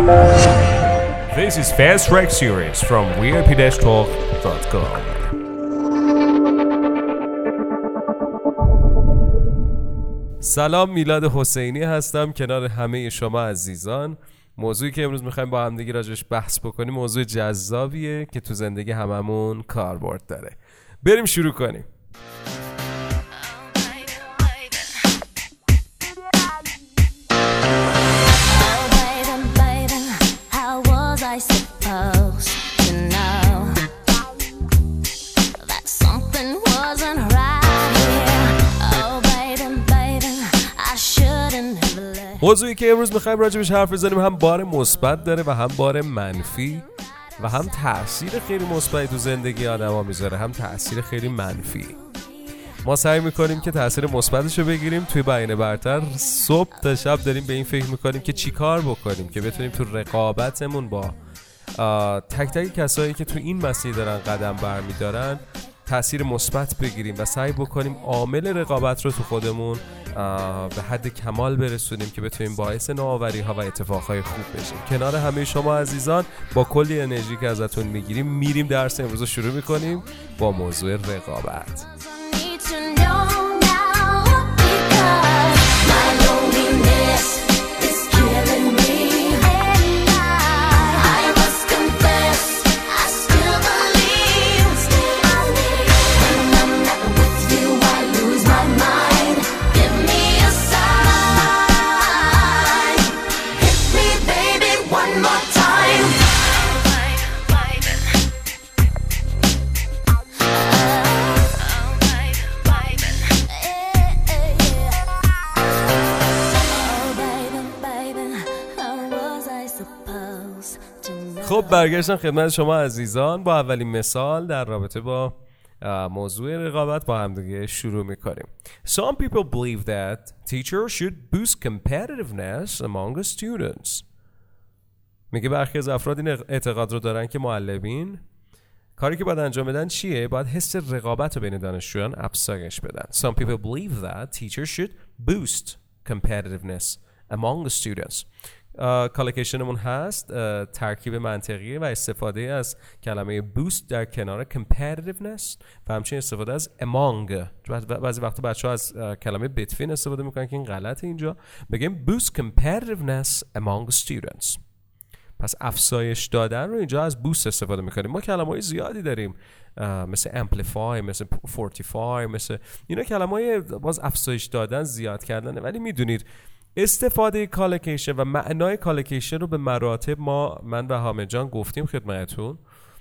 This is Fast Track Series from VIP-Talk.com. سلام، میلاد حسینی هستم کنار همه شما عزیزان. موضوعی که امروز میخوایم با همدیگه راجعش بحث بکنیم موضوع جذابیه که تو زندگی هممون کاربرد داره. بریم شروع کنیم. موضوعی که امروز میخوایم راجبش حرف بزنیم هم بار مثبت داره و هم بار منفی و هم تأثیر خیلی مثبتی تو زندگی آدما میذاره هم تأثیر خیلی منفی. ما سعی میکنیم که تأثیر مثبتش رو بگیریم. توی بیان برتر صبح تا شب داریم به این فکر میکنیم که چی کار بکنیم که بتونیم تو رقابتمون با تک تک کسایی که تو این مسیر دارن قدم برمیدارن تأثیر مثبت بگیریم و سعی بکنیم عامل رقابت رو تو خودمون به حد کمال برسونیم که بتونیم باعث نوآوری ها و اتفاقهای خوب بشیم. کنار همه شما عزیزان با کلی انرژی که ازتون میریم درس امروز رو شروع میکنیم با موضوع رقابت. خب برگشتم خدمت شما عزیزان با اولین مثال در رابطه با موضوع رقابت با هم دیگه شروع میکنیم. Some people believe that teachers should boost competitiveness among the students. میگه برخی از افراد این اعتقاد رو دارن که معلمین کاری که باید انجام بدن چیه؟ باید حس رقابت رو بین دانشجویان افزایش بدن. Some people believe that teachers should boost competitiveness among the students. کالوکیشنمون هست ترکیب منطقی و استفاده از کلمه boost در کنار competitiveness و همچنین استفاده از among. بعضی وقتا بچه ها از کلمه between استفاده میکنن که این غلطه. اینجا بگیم boost competitiveness among students. پس افزایش دادن رو اینجا از boost استفاده میکنیم. ما کلمه‌های زیادی داریم مثل amplify، مثل fortify، مثل اینا کلمه‌های باز افزایش دادن، زیاد کردن. ولی میدونید استفاده کالوکیشن و معنای کالوکیشن رو به مراتب من و حامد جان گفتیم خدمتتون.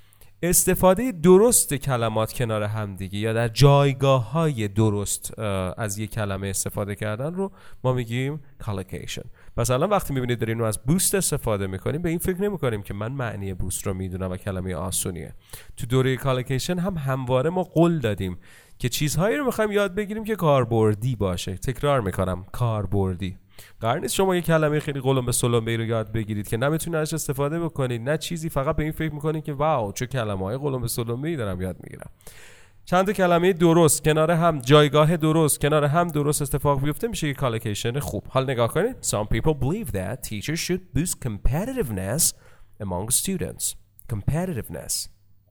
استفاده درست کلمات کنار همدیگه یا در جایگاه‌های درست از یک کلمه استفاده کردن رو ما میگیم کالوکیشن. مثلا وقتی میبینید داریم از بوست استفاده میکنیم به این فکر نمیکنیم که من معنی بوست رو میدونم و کلمه آسونیه. تو دوره کالوکیشن هم همواره ما قول دادیم که چیزهایی رو میخوایم یاد بگیریم که کاربردی باشه. تکرار میکنم، کاربردی. قرار نیست شما یه کلمه خیلی قلم به سلمبه رو یاد بگیرید که نمیتونید ازش استفاده بکنید، نه چیزی، فقط به این فکر میکنید که واو چه کلمه‌های قلم به سلمبه‌ای دارم یاد میگیرم. چند تا کلمه درست کنار هم، جایگاه درست کنار هم درست اتفاق بیفته میشه یه کالوکیشن خوب. حالا نگاه کنید. Some people believe that teachers should boost competitiveness among students. Competitiveness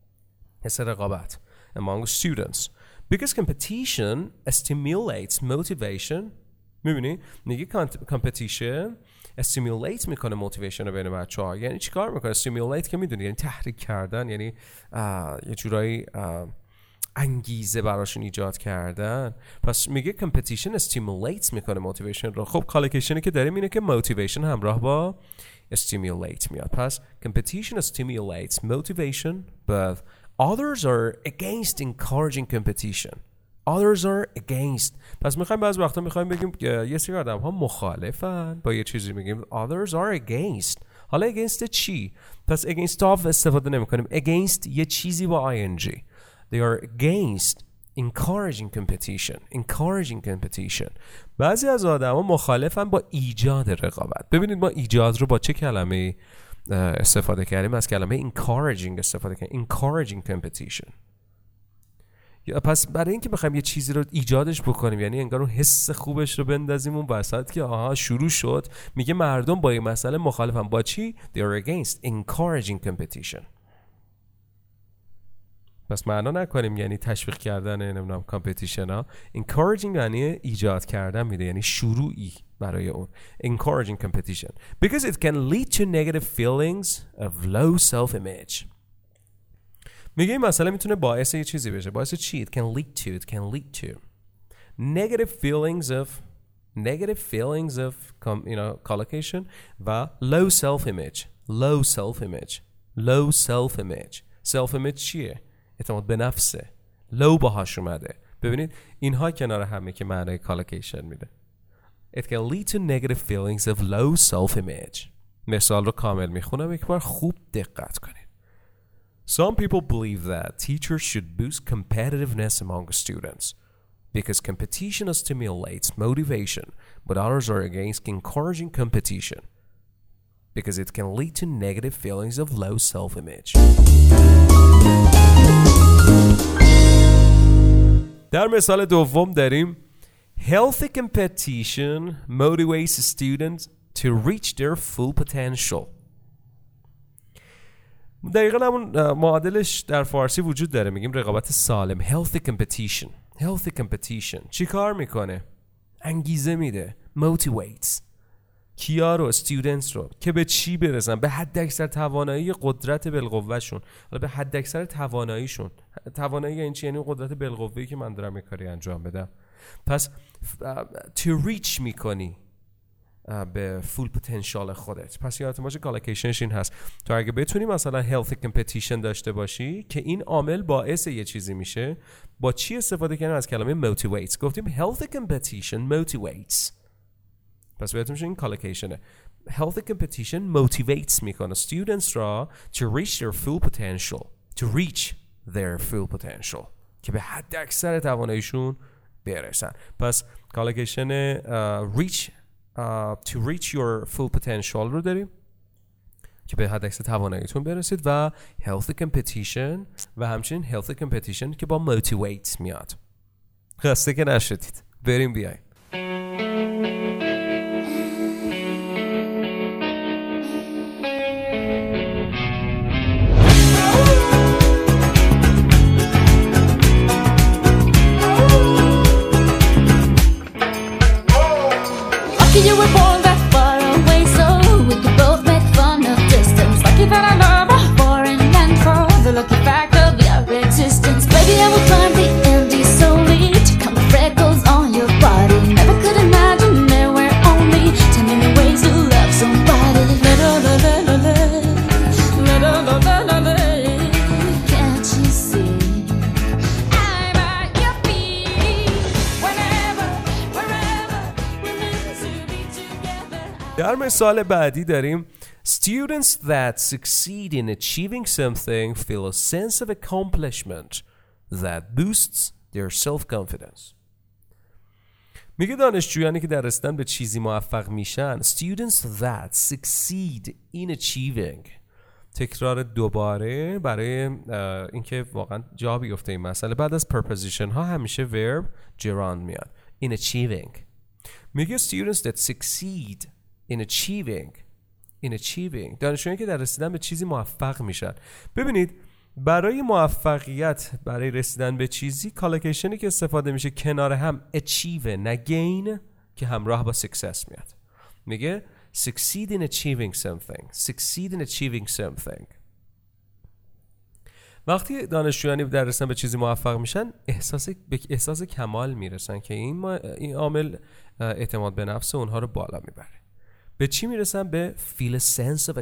حس رقابت among students because competition stimulates motivation. میبینی؟ میگه کامپتیشن استیمولیت میکنه موتیویشن رو بین بچه‌ها. یعنی چی کار میکنه؟ استیمولیت که میدونی یعنی تحریک کردن، یعنی یه جورایی انگیزه براشون ایجاد کردن. پس میگه کامپتیشن استیمولیت میکنه موتیویشن رو. خب کالوکیشنی که داریم اینه که موتیویشن همراه با استیمولیت میاد. پس competition stimulates motivation but others are against encouraging competition. Others are against. پس میخوایم بعضی وقتا میخوایم بگیم یه سری آدم ها مخالفن با یه چیزی، میگیم others are against. حالا against چی؟ پس against of استفاده نمی کنیم. against یه چیزی با ing. They are against encouraging competition. بعضی از آدم ها مخالفن با ایجاد رقابت. ببینید ما ایجاد رو با چه کلمه استفاده کردیم؟ از کلمه encouraging استفاده کردیم. encouraging competition. پس برای اینکه بخوایم یه چیزی رو ایجادش بکنیم، یعنی انگار اون حس خوبش رو بندازیم اون وسط که آها شروع شد، میگه مردم با این مسئله مخالفن. با چی؟ They are against encouraging competition. پس معنا نکنیم یعنی تشویق کردن نمیدونم کامپتیشن ها. encouraging یعنی ایجاد کردن میده، یعنی شروعی برای اون. encouraging competition because it can lead to negative feelings of low self-image. میگه این مسئله میتونه باعث یه چیزی بشه. باعث چی؟ It can lead to negative feelings of collocation و low self-image. self-image چیه؟ اعتماد به نفسه. low باهاش اومده. ببینید اینها کنار همه که معنای collocation میده. It can lead to negative feelings of low self-image. مثال رو کامل میخونم یک بار، خوب دقت کنید. Some people believe that teachers should boost competitiveness among students because competition stimulates motivation, but others are against encouraging competition because it can lead to negative feelings of low self-image. در مثال دوم داریم Healthy competition motivates students to reach their full potential. دقیقا همون معادلش در فارسی وجود داره، میگیم رقابت سالم. Healthy competition چی کار میکنه؟ انگیزه میده. Motivates کیا رو؟ students رو که به چی برسن؟ به حد اکثر توانایی قدرت بالقوهشون. حالا به حد اکثر تواناییشون. توانایی یعنی چی؟ یعنی قدرت بالقوهی که من دارم یه کاری انجام بدم. پس to reach میکنی به فول پتانسیل خودت. پس یادت باشه کالکیشنش این هست. تو اگه بتونی مثلا healthy competition داشته باشی که این عامل باعث یه چیزی میشه، با چی استفاده کردیم؟ از کلمه motivates. گفتیم healthy competition motivates. پس بهتون میشه این کالکیشنه. healthy competition motivates میکنه students را to reach their full potential که به حد اکثر تواناییشون برسن. پس کالکیشن to reach your full potential رو داریم که به حد اکثر تواناییتون برسید، و healthy competition و همچنین healthy competition که با motivate میاد. خسته که نشدید. بریم بیایم. You were born that far away, so we could both make fun of distance. Lucky that I love a foreign land for the lucky fact of your existence. Baby, I will climb the Andes solely to count the freckles on your body. Never could imagine there were only 10 million ways to love somebody. Can't you see? I'm at your feet. Whenever, wherever, we're meant to be together. در مثال بعدی داریم Students that succeed in achieving something feel a sense of accomplishment that boosts their self-confidence. میگه دانشجویانی که در رسیدن به چیزی موفق میشن Students that succeed in achieving. تکرار دوباره برای اینکه واقعا جا بیفته این مسئله. بعد از preposition ها همیشه verb gerund میاد. In achieving. میگه students that succeed in achieving. دانشجویانی که در رسیدن به چیزی موفق میشن. ببینید برای موفقیت، برای رسیدن به چیزی، کالکیشنی که استفاده میشه کنار هم achieve نه gain که همراه با success میاد. میگه succeed in achieving something. وقتی دانشجویانی در رسیدن به چیزی موفق میشن احساس کمال میرسن که این عامل اعتماد به نفس اونها رو بالا میبره. به چی میرسن؟ به feel a sense of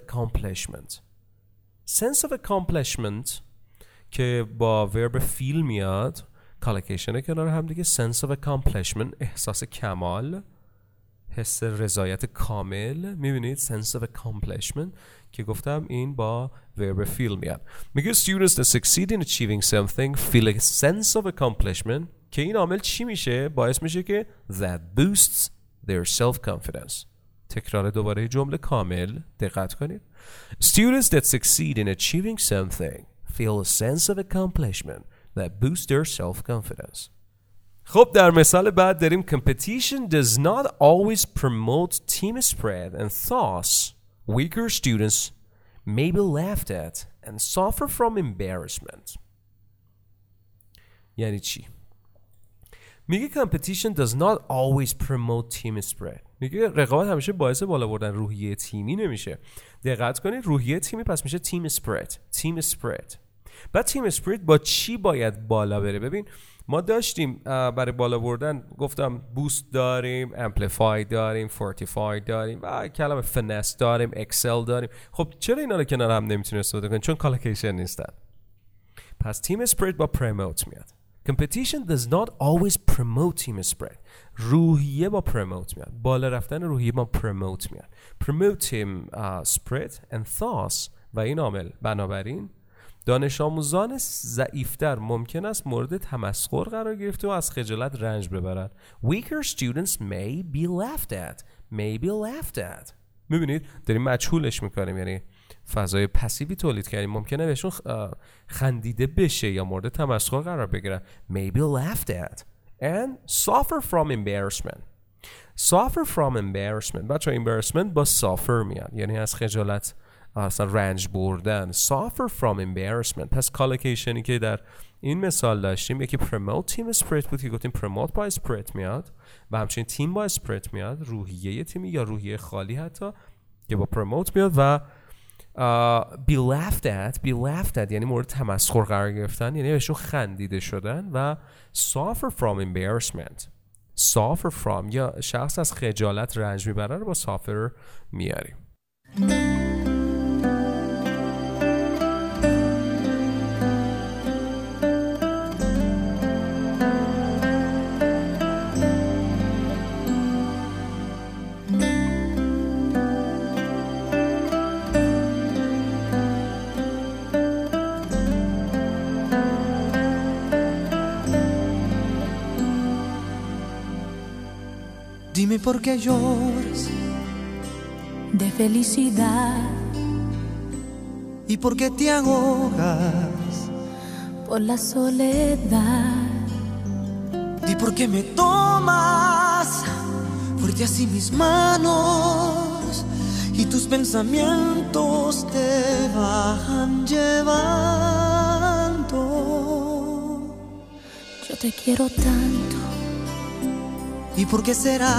accomplishment که با verb feel میاد. کالکیشن کنار هم دیگه. sense of accomplishment احساس کمال، حس رضایت کامل. میبینید sense of accomplishment که گفتم این با verb feel میاد. میگه students that succeed in achieving something feel a sense of accomplishment که این عامل چی میشه؟ باعث میشه که that boosts their self-confidence. تکرار دوباره جمله کامل دقت کنید. Students that succeed in achieving something feel a sense of accomplishment that boost their self-confidence. خب در مثال بعد داریم competition does not always promote team spirit and thus weaker students may be laughed at and suffer from embarrassment. یعنی چی؟ میگه competition does not always promote team spirit. میگه رقابت همیشه باعث بالا بردن روحیه تیمی نمیشه. دقت کنید روحیه تیمی پس میشه team spirit. بعد تیم اسپریت با چی باید بالا بره؟ ببین ما داشتیم برای بالا بردن گفتم بوست داریم، امپلیفای داریم، فورتیفای داریم و کلمه فنس داریم، اکسل داریم. خب چرا اینا رو کنار هم نمیتونیم استفاده کنیم؟ چون کالوکیشن نیستن. پس تیم اسپریت با پروموت میاد. Competition does not always promote team spirit. روحیه با promote میاد. بالا رفتن روحیه با promote میاد. Promote team spirit and thus و این عامل بنابراین دانش آموزان ضعیفتر ممکن است مورد تمسخر قرار گرفته و از خجالت رنج ببرند. Weaker students may be laughed at. میبینید داریم مجهولش میکنیم، یعنی فضای پسیوی تولید کردیم. ممکنه بهشون خندیده بشه یا مورد تمسخر قرار بگیرن. May be laughed at and suffer from embarrassment. بچه embarrassment با suffer میاد، یعنی از خجالت اصلا رنج بردن. Suffer from embarrassment. پس کالوکیشنی که در این مثال داشتیم یکی promote team spirit بود که گفتیم promote با spirit میاد و همچنین تیم با spirit میاد، روحیه تیمی یا روحیه خالی حتی که با promote میاد و be laughed at یعنی مورد تمسخر قرار گرفتن، یعنی بهشون خندیده شدن. و suffer from یا شخص از خجالت رنج میبره رو با suffer میاریم. Dime por qué lloras de felicidad y por qué te ahogas por la soledad. Di por qué me tomas fuerte así mis manos y tus pensamientos te van llevando. Yo te quiero tanto. ¿Y por qué será?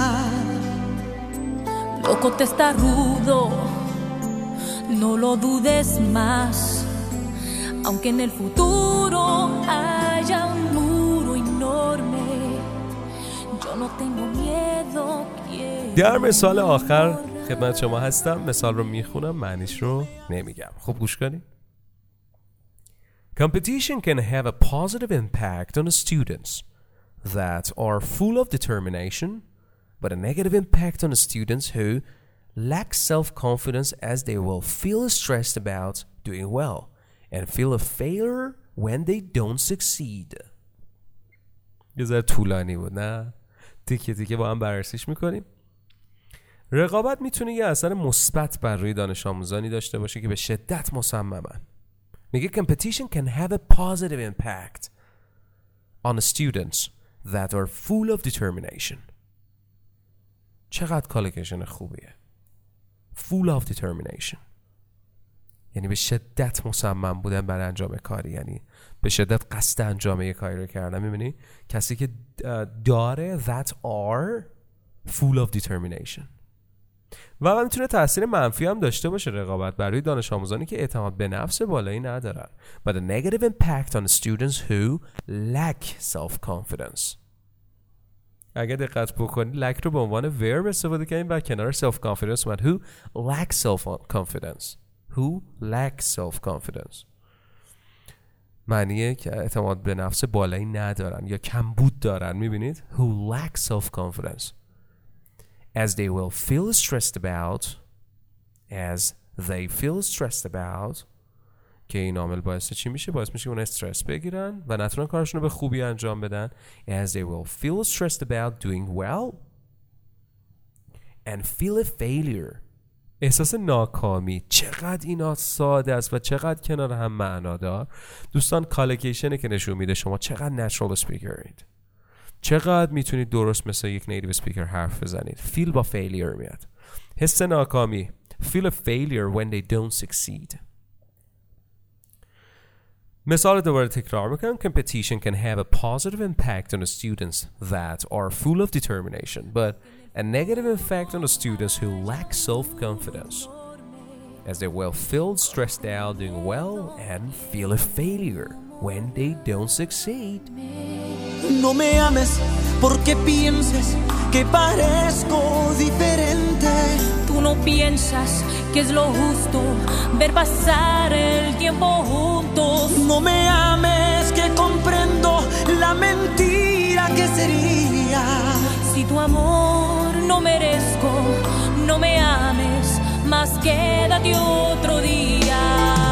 Loco testarudo, no lo dudes más. Aunque en el futuro haya un muro enorme, yo no tengo miedo. در مثال آخر خدمت شما هستم. مثال رو میخونم، معنیش رو نمیگم. خب گوش کنید. Competition can have a positive impact on the students that are full of determination, but a negative impact on the students who lack self-confidence as they will feel stressed about doing well and feel a failure when they don't succeed. یه ذره طولانی بود نه؟ تیکه با هم بررسیش میکنیم. رقابت میتونه یه اثر مثبت بر روی دانش آموزانی داشته باشه که به شدت مصممن. میگه competition can have a positive impact on the students that are full of determination. چقدر کالوکیشن خوبیه. full of determination یعنی به شدت مصمم بودن برای انجام کاری، یعنی به شدت قصد انجام یک کاری رو کردن. میبینی کسی که داره that are full of determination. و میتونه تاثیر منفی هم داشته باشه رقابت برای دانش آموزانی که اعتماد به نفس بالایی ندارن. But a negative impact on the students who lack self-confidence. اگه دقت بکنید lack رو به عنوان verb استفاده کردیم و کنار self-confidence اومد who lack self-confidence. معنیه که اعتماد به نفس بالایی ندارن یا کمبود دارن. میبینید who lack self-confidence as they will feel stressed about که این عامل باعث چی میشه؟ باعث میشه اون استرس بگیرن و نتونن کارشون رو به خوبی انجام بدن. As they will feel stressed about doing well and feel a failure احساس ناکامی. چقدر اینا ساده است و چقدر کنار هم معنادار. دوستان کالوکیشنه که نشون میده شما چقدر نچرال اسپیکرید، چقدر میتونید درست مثل یک نیتیو اسپیکر حرف بزنید. فیل با فیلیر میاد. حس ناکامی. Feel a failure when they don't succeed. مثال دوباره تکرار میکنم. Competition can have a positive impact on the students that are full of determination, but a negative effect on the students who lack self-confidence, as they will feel stressed out doing well and feel a failure when they don't succeed. No me ames porque pienses que parezco diferente. Tú no piensas que es lo justo ver pasar el tiempo juntos. No me ames que comprendo la mentira que sería. Si tu amor no merezco, no me ames, más quédate otro día.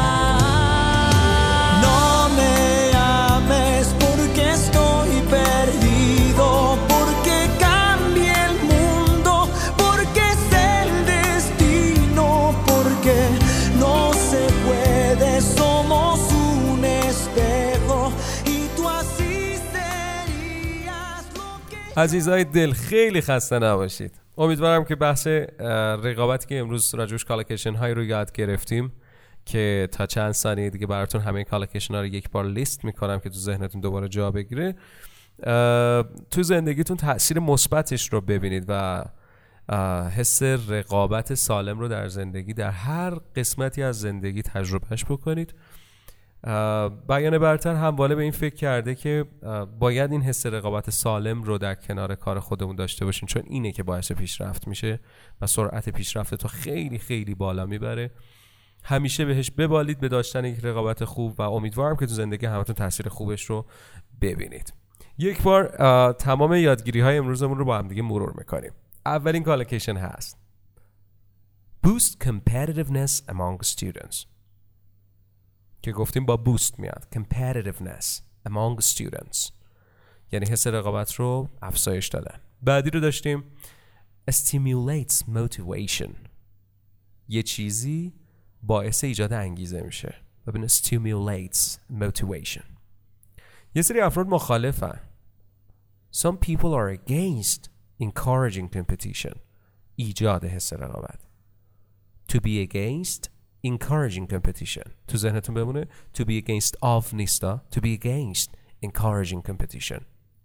No me ames porque estoy perdido, porque cambie el mundo, porque es el destino, porque no se puede, somos un espejo y tú así serías lo que... عزیزای دل خیلی خسته نباشید. امیدوارم که بحث رقابتی که امروز راجعش کالوکیشن های رو یاد گرفتیم که تا چند ثانیه دیگه براتون همه کالوکیشن ها رو یک بار لیست میکنم که تو ذهنتون دوباره جا بگیره، تو زندگیتون تأثیر مثبتش رو ببینید و حس رقابت سالم رو در زندگی در هر قسمتی از زندگی تجربهش بکنید. بیان برتر همواره به این فکر کرده که باید این حس رقابت سالم رو در کنار کار خودمون داشته باشیم، چون اینه که باعث پیشرفت میشه و سرعت پیشرفت تو خیلی خیلی بالا میبره. همیشه بهش ببالید به داشتن یک رقابت خوب و امیدوارم که تو زندگی همتون تاثیر خوبش رو ببینید. یک بار تمام یادگیری های امروزمون رو با هم دیگه مرور میکنیم. اولین کالوکیشن هست Boost competitiveness among students که گفتیم با بوست میاد. competitiveness among students یعنی حس رقابت رو افزایش دادن. بعدی رو داشتیم stimulates motivation، یه چیزی باعث ایجاد انگیزه میشه. ببین stimulates motivation. یه سری افراد مخالفن. Some people are against encouraging competition، ایجاد حس رقابت. To be against encouraging competition. تو ذهنتون بمونه to be against of نیستا، to be against encouraging competition.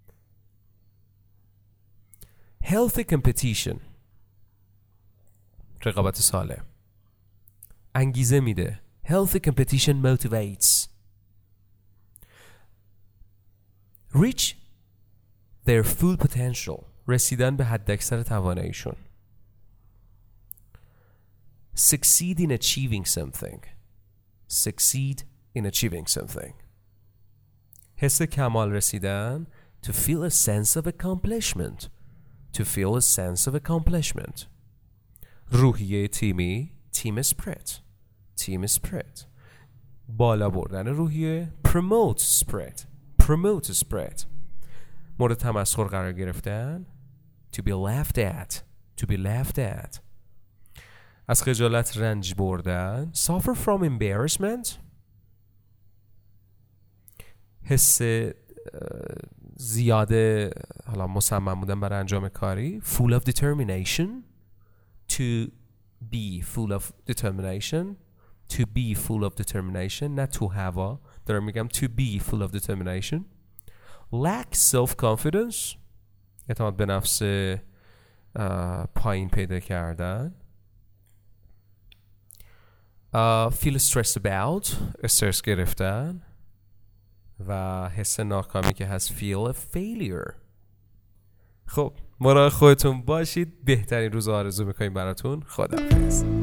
Healthy competition، رقابت سالم، انگیزه میده. Healthy competition motivates. Reach their full potential، رسیدن به حد اکثر تواناییشون. Succeed in achieving something. Succeed in achieving something. حس کمال رسیدن. To feel a sense of accomplishment. To feel a sense of accomplishment. روحیه تیمی. Team spirit. Team spirit. بالا بردن روحیه. Promote spirit. Promote spirit. مورد تمسخر قرار گرفتن. To be laughed at. To be laughed at. از خجالت رنج بردن. Suffer from embarrassment. حس زیاده حالا مصمم بودن برای انجام کاری. Full of determination. To be full of determination. To be full of determination. نه to have. دارم میگم to be full of determination. Lack self-confidence. اعتماد به نفس پایین پیدا کردن. Feel stressed about، استرس گرفتن. و حس ناکامی که هست feel a failure. خب مراقب خودتون باشید. بهترین روز آرزو میکنیم براتون. خداحافظ.